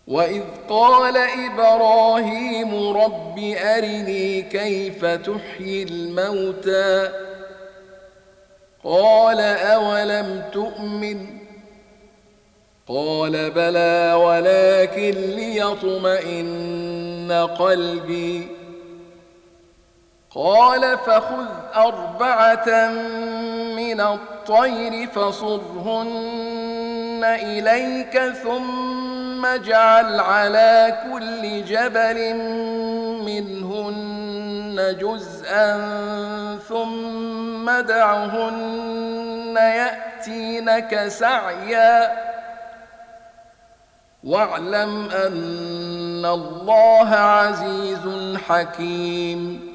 وإذ قال إبراهيم رب أرني كيف تحيي الموتى قال أولم تؤمن قال بلى ولكن ليطمئن قلبي قال فخذ 4 من الطير فصرهن إليك ثم اجعل على كل جبل منهن جزءا ثم ادعهن يأتينك سعيا واعلم أن الله عزيز حكيم